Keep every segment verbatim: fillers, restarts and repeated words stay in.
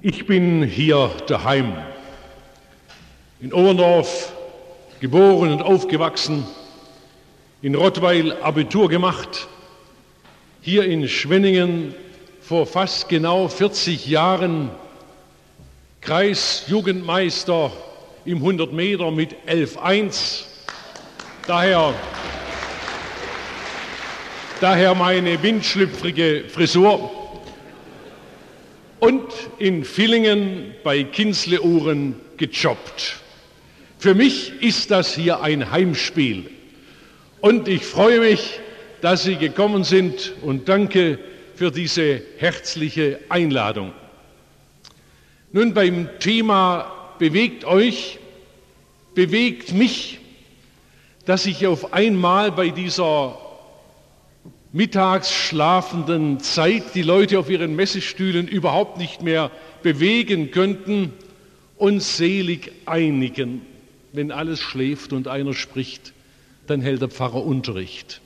Ich bin hier daheim, in Oberndorf geboren und aufgewachsen, in Rottweil Abitur gemacht, hier in Schwenningen vor fast genau vierzig Jahren Kreisjugendmeister im hundert Meter mit elf eins. Daher, daher meine windschlüpfrige Frisur. Und in Villingen bei Kinsleuren gejobbt. Für mich ist das hier ein Heimspiel. Und ich freue mich, dass Sie gekommen sind und danke für diese herzliche Einladung. Nun, beim Thema bewegt euch, bewegt mich, dass ich auf einmal bei dieser mittags schlafenden Zeit die Leute auf ihren Messestühlen überhaupt nicht mehr bewegen könnten, uns selig einigen. Wenn alles schläft und einer spricht, dann hält der Pfarrer Unterricht.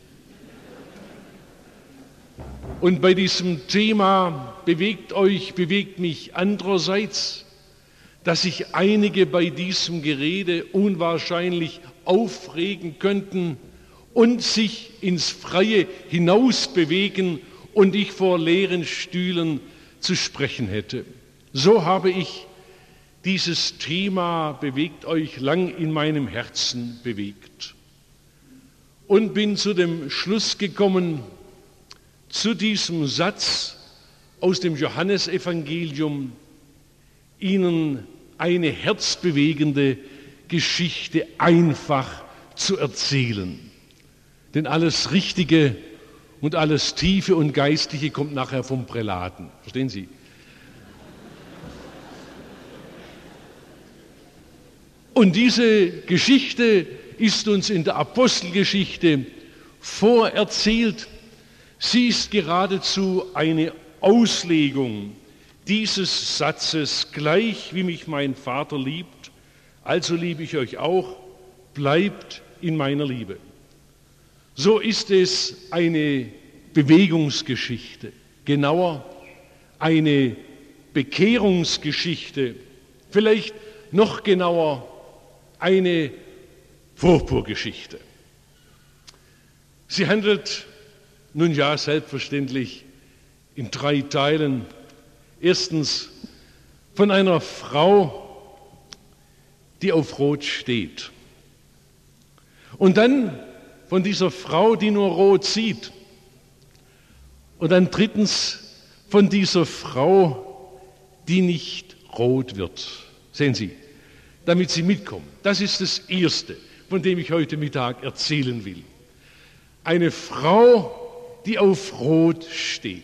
Und bei diesem Thema bewegt euch, bewegt mich andererseits, dass sich einige bei diesem Gerede unwahrscheinlich aufregen könnten und sich ins Freie hinaus bewegen und ich vor leeren Stühlen zu sprechen hätte. So habe ich dieses Thema bewegt euch lang in meinem Herzen bewegt und bin zu dem Schluss gekommen, zu diesem Satz aus dem Johannesevangelium Ihnen eine herzbewegende Geschichte einfach zu erzählen. Denn alles Richtige und alles Tiefe und Geistliche kommt nachher vom Prälaten. Verstehen Sie? Und diese Geschichte ist uns in der Apostelgeschichte vorerzählt. Sie ist geradezu eine Auslegung dieses Satzes, gleich wie mich mein Vater liebt, also liebe ich euch auch, bleibt in meiner Liebe. So ist es eine Bewegungsgeschichte, genauer eine Bekehrungsgeschichte, vielleicht noch genauer eine Purpurgeschichte. Sie handelt, nun ja, selbstverständlich in drei Teilen. Erstens von einer Frau, die auf Rot steht. Und dann von dieser Frau, die nur rot sieht. Und dann drittens von dieser Frau, die nicht rot wird. Sehen Sie, damit Sie mitkommen. Das ist das Erste, von dem ich heute Mittag erzählen will. Eine Frau, die auf Rot steht.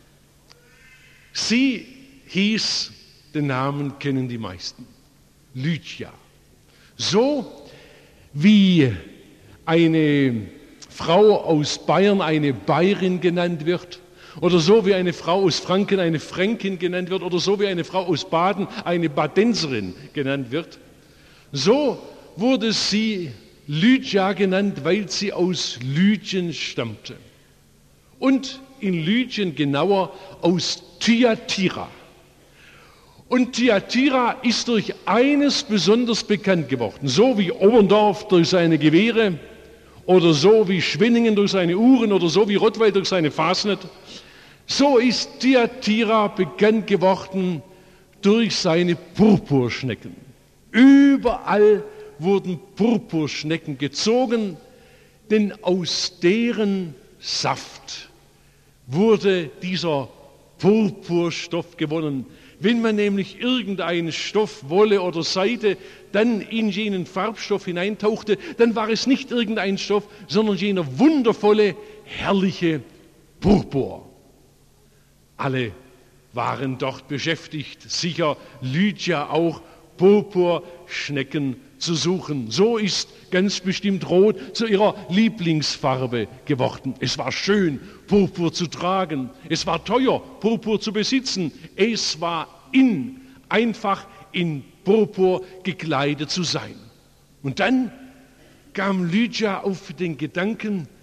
Sie hieß, den Namen kennen die meisten, Lydia. So wie eine Frau aus Bayern eine Bayerin genannt wird, oder so wie eine Frau aus Franken eine Fränkin genannt wird, oder so wie eine Frau aus Baden eine Badenserin genannt wird, so wurde sie Lydia genannt, weil sie aus Lydien stammte. Und in Lydien genauer aus Thyatira. Und Thyatira ist durch eines besonders bekannt geworden, so wie Oberndorf durch seine Gewehre, oder so wie Schwenningen durch seine Uhren oder so wie Rottweil durch seine Fasnet, so ist Thyatira bekannt geworden durch seine Purpurschnecken. Überall wurden Purpurschnecken gezogen, denn aus deren Saft wurde dieser Purpurstoff gewonnen. Wenn man nämlich irgendeinen Stoff, Wolle oder Seide, dann in jenen Farbstoff hineintauchte, dann war es nicht irgendein Stoff, sondern jener wundervolle, herrliche Purpur. Alle waren dort beschäftigt, sicher Lydia auch, Purpurschnecken zu suchen. So ist ganz bestimmt Rot zu ihrer Lieblingsfarbe geworden. Es war schön, Purpur zu tragen. Es war teuer, Purpur zu besitzen. Es war in, einfach in Purpur gekleidet zu sein. Und dann kam Lydia auf den Gedanken,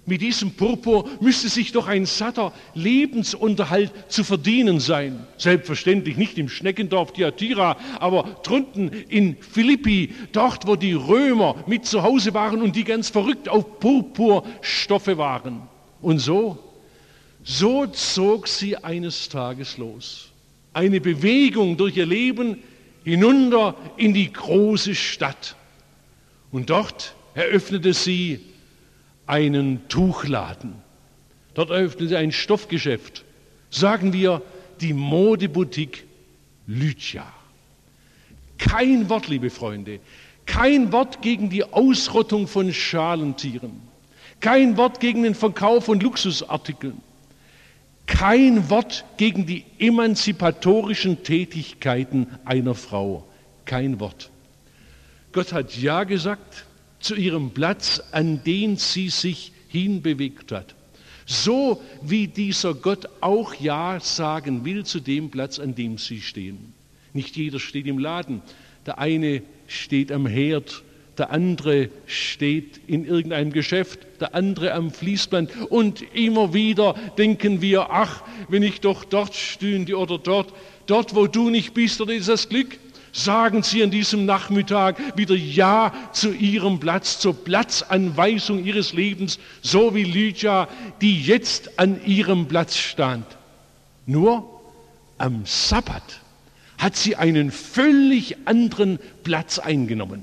Mit diesem Purpur müsste sich doch ein satter Lebensunterhalt zu verdienen sein. Selbstverständlich nicht im Schneckendorf Thyatira, aber drunten in Philippi, dort wo die Römer mit zu Hause waren und die ganz verrückt auf Purpurstoffe waren. Und so, so zog sie eines Tages los. Eine Bewegung durch ihr Leben hinunter in die große Stadt. Und dort eröffnete sie einen Tuchladen. Dort eröffnete sie ein Stoffgeschäft. Sagen wir die Modeboutique Lydia. Kein Wort, liebe Freunde, kein Wort gegen die Ausrottung von Schalentieren. Kein Wort gegen den Verkauf von Luxusartikeln. Kein Wort gegen die emanzipatorischen Tätigkeiten einer Frau. Kein Wort. Gott hat Ja gesagt zu ihrem Platz, an den sie sich hinbewegt hat. So wie dieser Gott auch Ja sagen will zu dem Platz, an dem sie stehen. Nicht jeder steht im Laden. Der eine steht am Herd, der andere steht in irgendeinem Geschäft, der andere am Fließband. Und immer wieder denken wir, ach, wenn ich doch dort stünde oder dort, dort, wo du nicht bist, dort ist das Glück. Sagen Sie an diesem Nachmittag wieder Ja zu Ihrem Platz, zur Platzanweisung Ihres Lebens, so wie Lydia, die jetzt an ihrem Platz stand. Nur am Sabbat hat sie einen völlig anderen Platz eingenommen.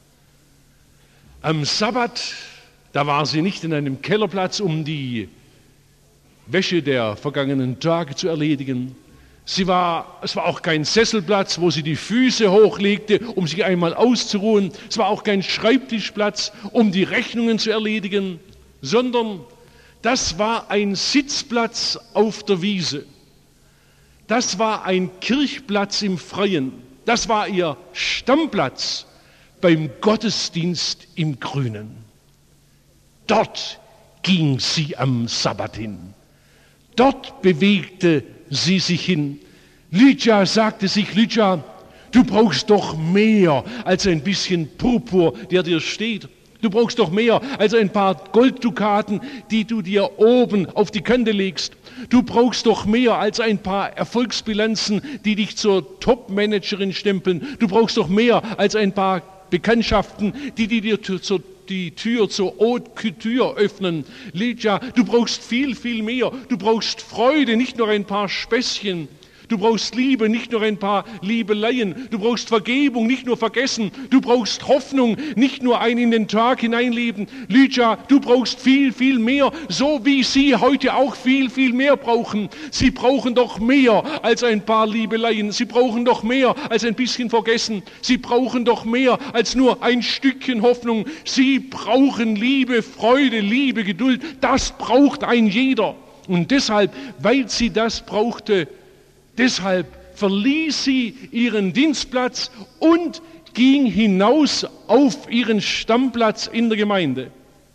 Am Sabbat, da war sie nicht in einem Kellerplatz, um die Wäsche der vergangenen Tage zu erledigen. Sie war, es war auch kein Sesselplatz, wo sie die Füße hochlegte, um sich einmal auszuruhen. Es war auch kein Schreibtischplatz, um die Rechnungen zu erledigen, sondern das war ein Sitzplatz auf der Wiese. Das war ein Kirchplatz im Freien. Das war ihr Stammplatz beim Gottesdienst im Grünen. Dort ging sie am Sabbat hin. Dort bewegte sie sich hin. Lydia sagte sich, Lydia, du brauchst doch mehr als ein bisschen Purpur, der dir steht. Du brauchst doch mehr als ein paar Golddukaten, die du dir oben auf die Kante legst. Du brauchst doch mehr als ein paar Erfolgsbilanzen, die dich zur Top-Managerin stempeln. Du brauchst doch mehr als ein paar Bekanntschaften, die, die dir zur die Tür zur Haute Couture öffnen. Lydia, du brauchst viel, viel mehr. Du brauchst Freude, nicht nur ein paar Späßchen. Du brauchst Liebe, nicht nur ein paar Liebeleien. Du brauchst Vergebung, nicht nur Vergessen. Du brauchst Hoffnung, nicht nur ein in den Tag hineinleben. Lydia, du brauchst viel, viel mehr, so wie Sie heute auch viel, viel mehr brauchen. Sie brauchen doch mehr als ein paar Liebeleien. Sie brauchen doch mehr als ein bisschen Vergessen. Sie brauchen doch mehr als nur ein Stückchen Hoffnung. Sie brauchen Liebe, Freude, Liebe, Geduld. Das braucht ein jeder. Und deshalb, weil sie das brauchte, deshalb verließ sie ihren Dienstplatz und ging hinaus auf ihren Stammplatz in der Gemeinde.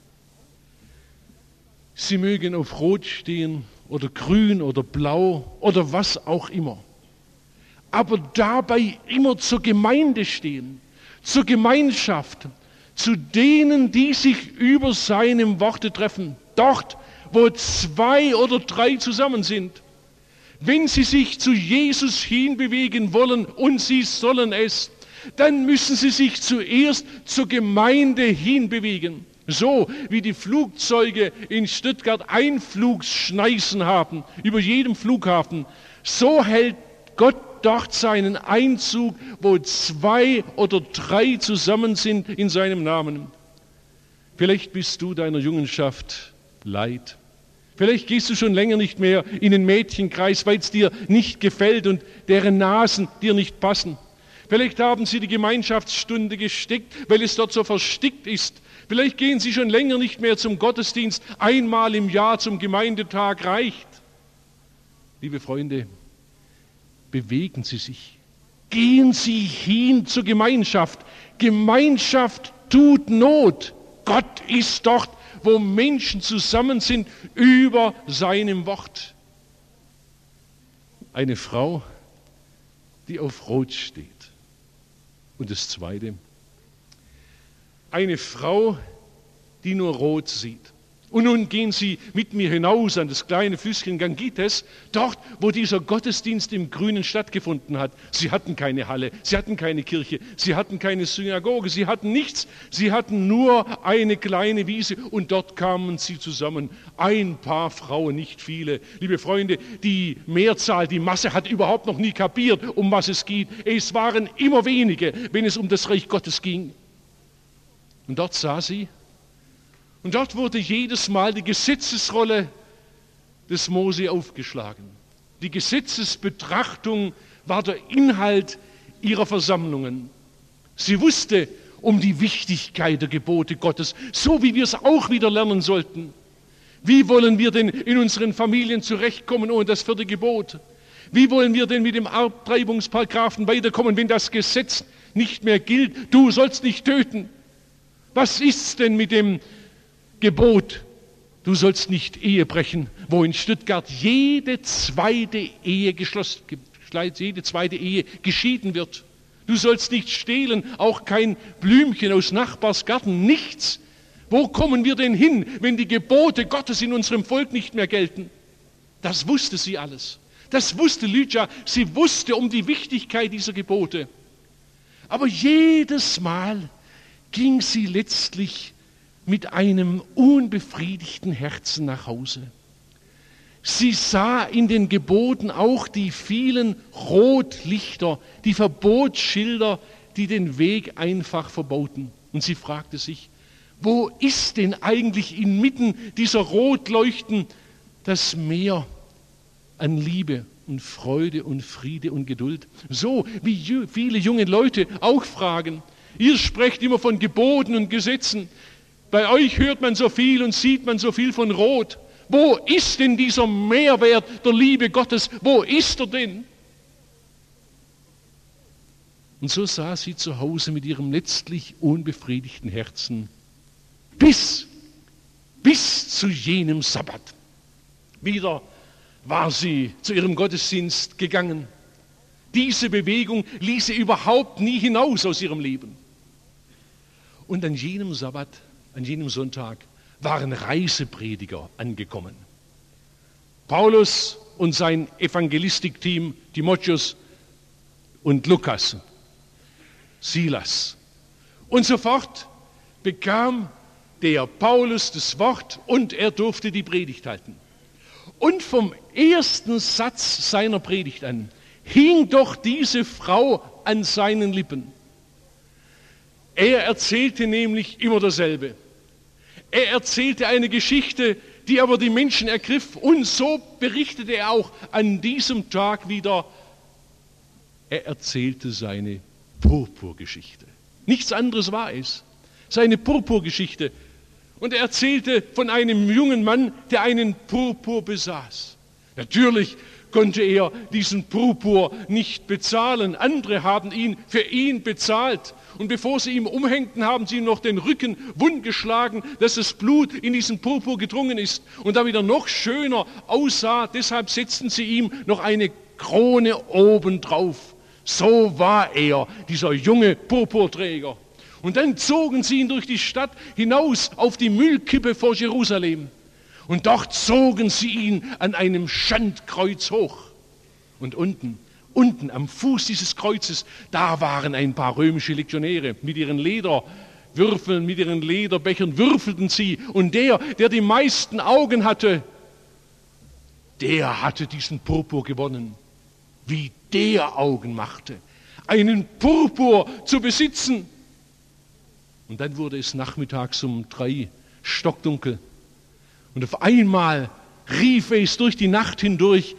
Sie mögen auf Rot stehen oder grün oder blau oder was auch immer. Aber dabei immer zur Gemeinde stehen, zur Gemeinschaft, zu denen, die sich über seinem Worte treffen. Dort, wo zwei oder drei zusammen sind. Wenn sie sich zu Jesus hinbewegen wollen, und sie sollen es, dann müssen sie sich zuerst zur Gemeinde hinbewegen. So wie die Flugzeuge in Stuttgart Einflugschneisen haben, über jedem Flughafen, so hält Gott dort seinen Einzug, wo zwei oder drei zusammen sind in seinem Namen. Vielleicht bist du deiner Jungenschaft leid. Vielleicht gehst du schon länger nicht mehr in den Mädchenkreis, weil es dir nicht gefällt und deren Nasen dir nicht passen. Vielleicht haben sie die Gemeinschaftsstunde gesteckt, weil es dort so verstickt ist. Vielleicht gehen sie schon länger nicht mehr zum Gottesdienst. Einmal im Jahr zum Gemeindetag reicht. Liebe Freunde, bewegen Sie sich. Gehen Sie hin zur Gemeinschaft. Gemeinschaft tut Not. Gott ist dort, wo Menschen zusammen sind über seinem Wort. Eine Frau, die auf Rot steht. Und das Zweite, eine Frau, die nur Rot sieht. Und nun gehen Sie mit mir hinaus an das kleine Flüsschen Gangites, dort, wo dieser Gottesdienst im Grünen stattgefunden hat. Sie hatten keine Halle, sie hatten keine Kirche, sie hatten keine Synagoge, sie hatten nichts. Sie hatten nur eine kleine Wiese und dort kamen sie zusammen. Ein paar Frauen, nicht viele. Liebe Freunde, die Mehrzahl, die Masse hat überhaupt noch nie kapiert, um was es geht. Es waren immer wenige, wenn es um das Reich Gottes ging. Und dort sah sie, und dort wurde jedes Mal die Gesetzesrolle des Mose aufgeschlagen. Die Gesetzesbetrachtung war der Inhalt ihrer Versammlungen. Sie wusste um die Wichtigkeit der Gebote Gottes, so wie wir es auch wieder lernen sollten. Wie wollen wir denn in unseren Familien zurechtkommen ohne das vierte Gebot? Wie wollen wir denn mit dem Abtreibungsparagraphen weiterkommen, wenn das Gesetz nicht mehr gilt? Du sollst nicht töten. Was ist denn mit dem Gebot, du sollst nicht Ehe brechen, wo in Stuttgart jede zweite Ehe geschlossen, jede zweite Ehe geschieden wird. Du sollst nicht stehlen, auch kein Blümchen aus Nachbarsgarten, nichts. Wo kommen wir denn hin, wenn die Gebote Gottes in unserem Volk nicht mehr gelten? Das wusste sie alles. Das wusste Lydia. Sie wusste um die Wichtigkeit dieser Gebote. Aber jedes Mal ging sie letztlich mit einem unbefriedigten Herzen nach Hause. Sie sah in den Geboten auch die vielen Rotlichter, die Verbotsschilder, die den Weg einfach verbauten. Und sie fragte sich, wo ist denn eigentlich inmitten dieser Rotleuchten das Meer an Liebe und Freude und Friede und Geduld? So wie viele junge Leute auch fragen, ihr sprecht immer von Geboten und Gesetzen, bei euch hört man so viel und sieht man so viel von Rot. Wo ist denn dieser Mehrwert der Liebe Gottes? Wo ist er denn? Und so saß sie zu Hause mit ihrem letztlich unbefriedigten Herzen bis, bis zu jenem Sabbat. Wieder war sie zu ihrem Gottesdienst gegangen. Diese Bewegung ließ sie überhaupt nie hinaus aus ihrem Leben. Und an jenem Sabbat, an jenem Sonntag waren Reiseprediger angekommen. Paulus und sein Evangelistikteam, Timotheus und Lukas, Silas. Und sofort bekam der Paulus das Wort und er durfte die Predigt halten. Und vom ersten Satz seiner Predigt an hing doch diese Frau an seinen Lippen. Er erzählte nämlich immer dasselbe. Er erzählte eine Geschichte, die aber die Menschen ergriff. Und so berichtete er auch an diesem Tag wieder. Er erzählte seine Purpurgeschichte. Nichts anderes war es. Seine Purpurgeschichte. Und er erzählte von einem jungen Mann, der einen Purpur besaß. Natürlich konnte er diesen Purpur nicht bezahlen. Andere haben ihn für ihn bezahlt. Und bevor sie ihm umhängten, haben sie ihm noch den Rücken wund geschlagen, dass das Blut in diesen Purpur gedrungen ist. Und damit er noch schöner aussah, deshalb setzten sie ihm noch eine Krone obendrauf. So war er, dieser junge Purpurträger. Und dann zogen sie ihn durch die Stadt hinaus auf die Müllkippe vor Jerusalem. Und dort zogen sie ihn an einem Schandkreuz hoch. Und unten, unten am Fuß dieses Kreuzes, da waren ein paar römische Legionäre mit ihren Lederwürfeln, mit ihren Lederbechern würfelten sie. Und der, der die meisten Augen hatte, der hatte diesen Purpur gewonnen. Wie der Augen machte, einen Purpur zu besitzen. Und dann wurde es nachmittags um drei stockdunkel. Und auf einmal rief es durch die Nacht hindurch,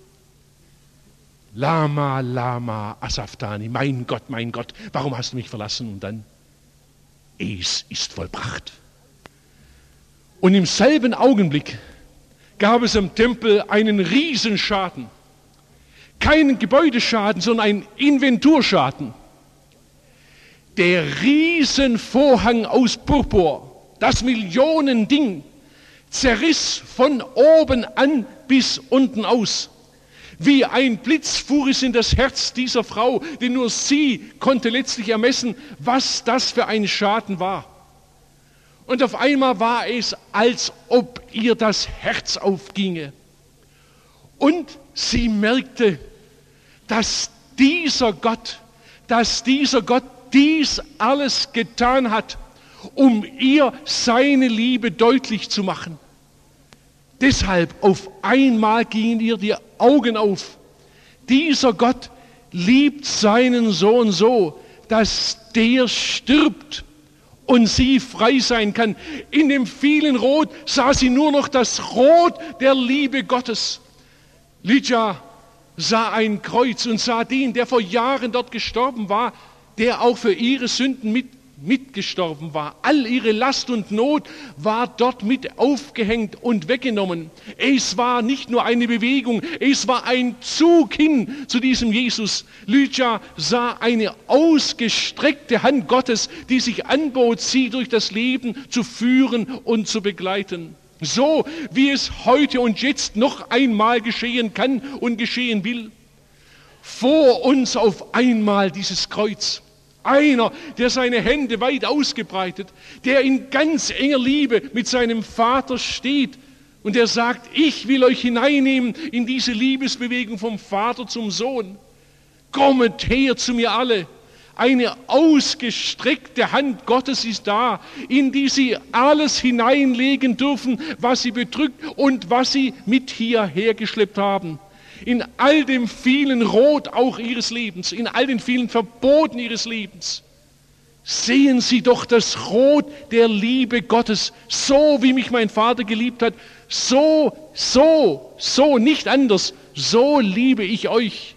Lama, Lama, Asaftani, mein Gott, mein Gott, warum hast du mich verlassen? Und dann, es ist vollbracht. Und im selben Augenblick gab es am Tempel einen Riesenschaden. Keinen Gebäudeschaden, sondern einen Inventurschaden. Der Riesenvorhang aus Purpur, das Millionending, zerriss von oben an bis unten aus. Wie ein Blitz fuhr es in das Herz dieser Frau, denn nur sie konnte letztlich ermessen, was das für ein Schaden war. Und auf einmal war es, als ob ihr das Herz aufginge. Und sie merkte, dass dieser Gott, dass dieser Gott dies alles getan hat, um ihr seine Liebe deutlich zu machen. Deshalb auf einmal gingen ihr die Augen auf. Dieser Gott liebt seinen Sohn so, dass der stirbt und sie frei sein kann. In dem vielen Rot sah sie nur noch das Rot der Liebe Gottes. Lydia sah ein Kreuz und sah den, der vor Jahren dort gestorben war, der auch für ihre Sünden mit, mitgestorben war. All ihre Last und Not war dort mit aufgehängt und weggenommen. Es war nicht nur eine Bewegung, es war ein Zug hin zu diesem Jesus. Lydia sah eine ausgestreckte Hand Gottes, die sich anbot, sie durch das Leben zu führen und zu begleiten. So wie es heute und jetzt noch einmal geschehen kann und geschehen will. Vor uns auf einmal dieses Kreuz. Einer, der seine Hände weit ausgebreitet, der in ganz enger Liebe mit seinem Vater steht und der sagt, ich will euch hineinnehmen in diese Liebesbewegung vom Vater zum Sohn. Kommet her zu mir alle. Eine ausgestreckte Hand Gottes ist da, in die sie alles hineinlegen dürfen, was sie bedrückt und was sie mit hierher geschleppt haben. In all dem vielen Rot auch ihres Lebens, in all den vielen Verboten ihres Lebens. Sehen Sie doch das Rot der Liebe Gottes, so wie mich mein Vater geliebt hat, so, so, so, nicht anders, so liebe ich euch.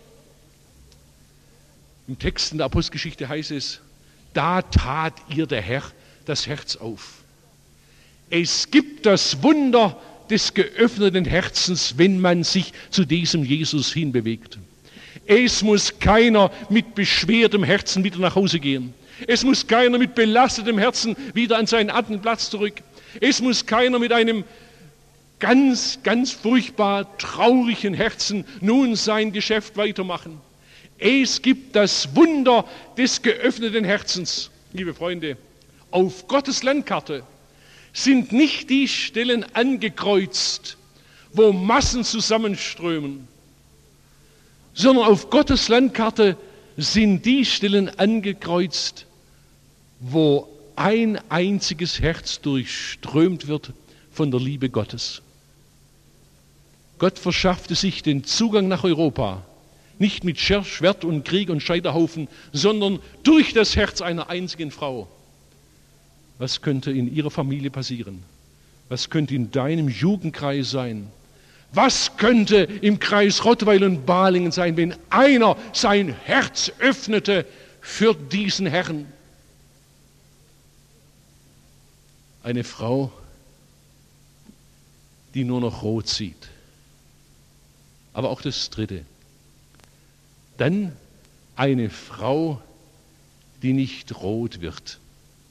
Im Text in der Apostelgeschichte heißt es, da tat ihr der Herr das Herz auf. Es gibt das Wunder des geöffneten Herzens, wenn man sich zu diesem Jesus hinbewegt. Es muss keiner mit beschwertem Herzen wieder nach Hause gehen. Es muss keiner mit belastetem Herzen wieder an seinen alten Platz zurück. Es muss keiner mit einem ganz, ganz furchtbar traurigen Herzen nun sein Geschäft weitermachen. Es gibt das Wunder des geöffneten Herzens. Liebe Freunde, auf Gottes Landkarte sind nicht die Stellen angekreuzt, wo Massen zusammenströmen, sondern auf Gottes Landkarte sind die Stellen angekreuzt, wo ein einziges Herz durchströmt wird von der Liebe Gottes. Gott verschaffte sich den Zugang nach Europa, nicht mit Schwert und Krieg und Scheiterhaufen, sondern durch das Herz einer einzigen Frau. Was könnte in ihrer Familie passieren? Was könnte in deinem Jugendkreis sein? Was könnte im Kreis Rottweil und Balingen sein, wenn einer sein Herz öffnete für diesen Herrn? Eine Frau, die nur noch rot sieht. Aber auch das Dritte. Dann eine Frau, die nicht rot wird.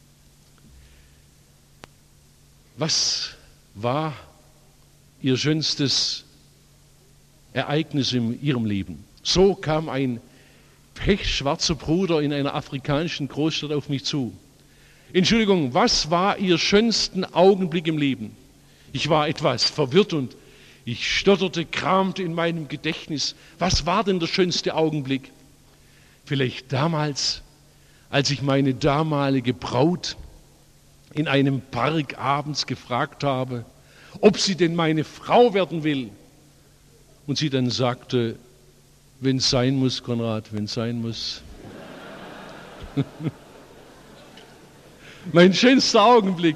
Was war ihr schönstes Ereignis in ihrem Leben? So kam ein pechschwarzer Bruder in einer afrikanischen Großstadt auf mich zu. Entschuldigung, was war ihr schönsten Augenblick im Leben? Ich war etwas verwirrt und ich stotterte, kramte in meinem Gedächtnis. Was war denn der schönste Augenblick? Vielleicht damals, als ich meine damalige Braut in einem Park abends gefragt habe, ob sie denn meine Frau werden will. Und sie dann sagte, wenn es sein muss, Konrad, wenn es sein muss. Mein schönster Augenblick.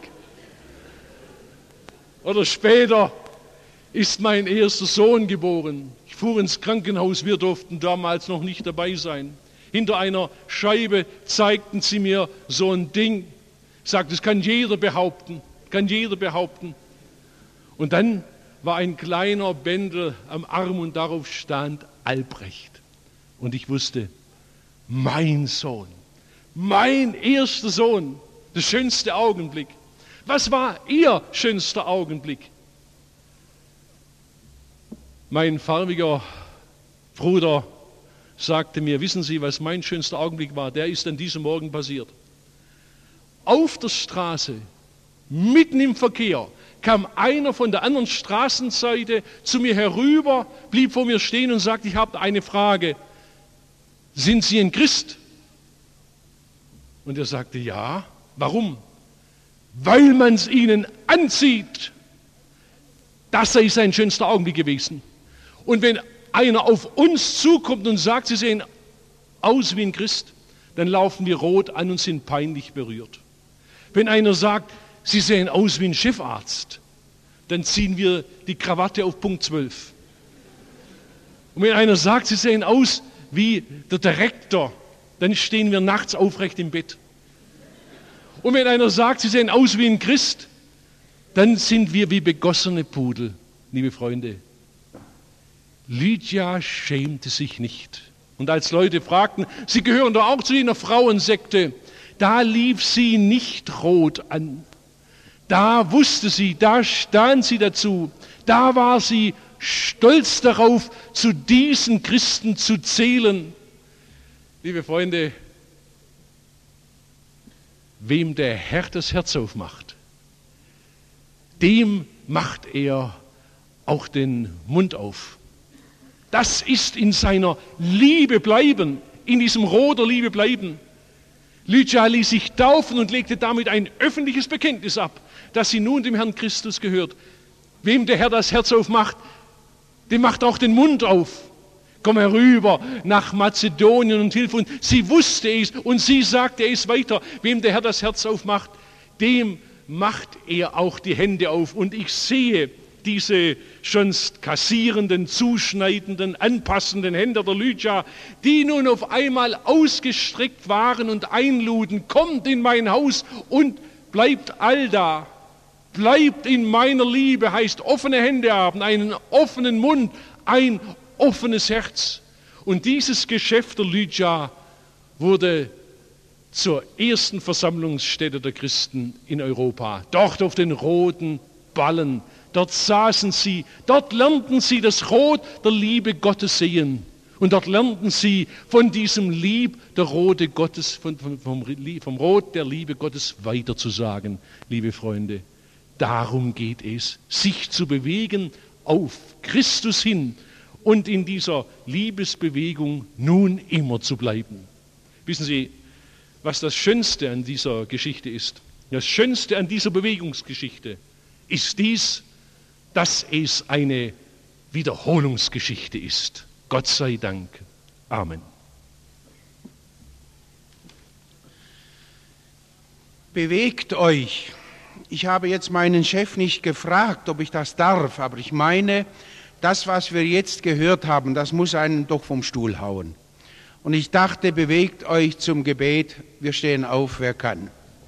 Oder später ist mein erster Sohn geboren. Ich fuhr ins Krankenhaus, wir durften damals noch nicht dabei sein. Hinter einer Scheibe zeigten sie mir so ein Ding. Sagt, das kann jeder behaupten, kann jeder behaupten. Und dann war ein kleiner Bändel am Arm und darauf stand Albrecht. Und ich wusste, mein Sohn, mein erster Sohn, der schönste Augenblick. Was war Ihr schönster Augenblick? Mein farbiger Bruder sagte mir, wissen Sie, was mein schönster Augenblick war? Der ist an diesem Morgen passiert. Auf der Straße mitten im Verkehr, kam einer von der anderen Straßenseite zu mir herüber, blieb vor mir stehen und sagte, ich habe eine Frage. Sind Sie ein Christ? Und er sagte, ja. Warum? Weil man es ihnen anzieht. Das sei sein schönster Augenblick gewesen. Und wenn einer auf uns zukommt und sagt, sie sehen aus wie ein Christ, dann laufen wir rot an und sind peinlich berührt. Wenn einer sagt, sie sehen aus wie ein Chefarzt, dann ziehen wir die Krawatte auf Punkt zwölf. Und wenn einer sagt, sie sehen aus wie der Direktor, dann stehen wir nachts aufrecht im Bett. Und wenn einer sagt, sie sehen aus wie ein Christ, dann sind wir wie begossene Pudel, liebe Freunde. Lydia schämte sich nicht. Und als Leute fragten, sie gehören doch auch zu jener Frauensekte, da lief sie nicht rot an. Da wusste sie, da stand sie dazu, da war sie stolz darauf, zu diesen Christen zu zählen. Liebe Freunde, wem der Herr das Herz aufmacht, dem macht er auch den Mund auf. Das ist in seiner Liebe bleiben, in diesem Rot der Liebe bleiben. Lydia ließ sich taufen und legte damit ein öffentliches Bekenntnis ab, dass sie nun dem Herrn Christus gehört. Wem der Herr das Herz aufmacht, dem macht auch den Mund auf. Komm herüber nach Mazedonien und hilf uns. Sie wusste es und sie sagte es weiter. Wem der Herr das Herz aufmacht, dem macht er auch die Hände auf. Und ich sehe diese schon kassierenden, zuschneidenden, anpassenden Hände der Lydia, die nun auf einmal ausgestreckt waren und einluden, kommt in mein Haus und bleibt allda. Bleibt in meiner Liebe, heißt offene Hände haben, einen offenen Mund, ein offenes Herz. Und dieses Geschäft der Lydia wurde zur ersten Versammlungsstätte der Christen in Europa. Dort auf den roten Ballen, dort saßen sie, dort lernten sie das Rot der Liebe Gottes sehen. Und dort lernten sie von diesem Lieb der Rote Gottes, von, vom, vom, vom Rot der Liebe Gottes weiterzusagen, liebe Freunde. Darum geht es, sich zu bewegen auf Christus hin und in dieser Liebesbewegung nun immer zu bleiben. Wissen Sie, was das Schönste an dieser Geschichte ist? Das Schönste an dieser Bewegungsgeschichte ist dies, dass es eine Wiederholungsgeschichte ist. Gott sei Dank. Amen. Bewegt euch. Ich habe jetzt meinen Chef nicht gefragt, ob ich das darf, aber ich meine, das, was wir jetzt gehört haben, das muss einen doch vom Stuhl hauen. Und ich dachte, bewegt euch zum Gebet. Wir stehen auf, wer kann.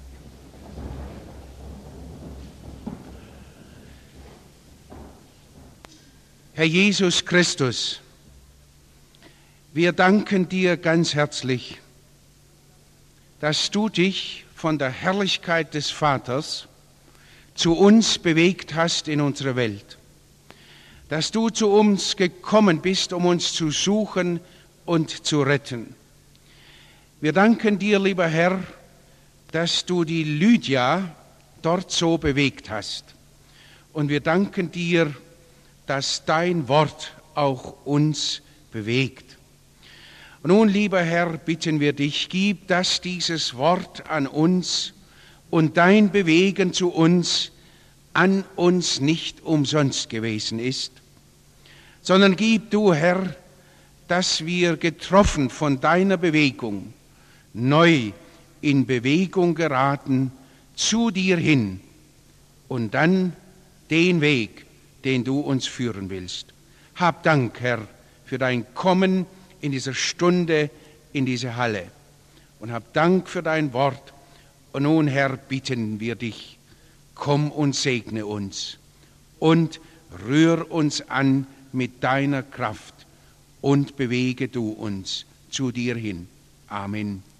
Herr Jesus Christus, wir danken dir ganz herzlich, dass du dich von der Herrlichkeit des Vaters zu uns bewegt hast in unserer Welt, dass du zu uns gekommen bist, um uns zu suchen und zu retten. Wir danken dir, lieber Herr, dass du die Lydia dort so bewegt hast. Und wir danken dir, dass dein Wort auch uns bewegt. Und nun, lieber Herr, bitten wir dich, gib, dass dieses Wort an uns und dein Bewegen zu uns an uns nicht umsonst gewesen ist, sondern gib du, Herr, dass wir getroffen von deiner Bewegung neu in Bewegung geraten zu dir hin und dann den Weg, den du uns führen willst. Hab Dank, Herr, für dein Kommen in dieser Stunde, in diese Halle. Und hab Dank für dein Wort. Und nun, Herr, bitten wir dich, komm und segne uns und rühr uns an mit deiner Kraft und bewege du uns zu dir hin. Amen.